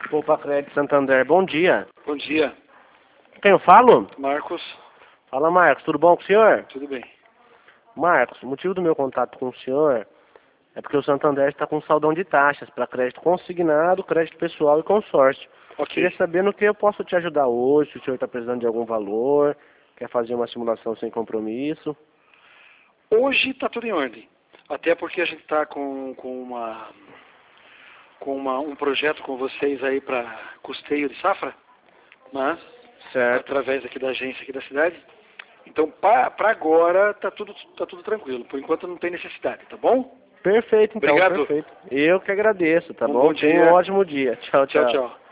Poupa Crédito Santander, bom dia. Bom dia, Quem eu falo? Marcos. Fala, Marcos, tudo bom com o senhor? Tudo bem. Marcos, o motivo do meu contato com o senhor é porque o Santander está com saldão de taxas para crédito consignado, crédito pessoal e consórcio. Ok. Queria saber no que eu posso te ajudar hoje, se o senhor está precisando de algum valor, quer fazer uma simulação sem compromisso. Hoje está tudo em ordem. Até porque a gente está um projeto com vocês aí para custeio de safra, né? Certo. Através aqui da agência aqui da cidade. Então, para agora, tá tudo tranquilo. Por enquanto não tem necessidade, tá bom? Perfeito, então. Obrigado. Perfeito. Eu que agradeço, tá bom? Bom Tenha dia. um ótimo dia. Tchau, Tchau, tchau. tchau.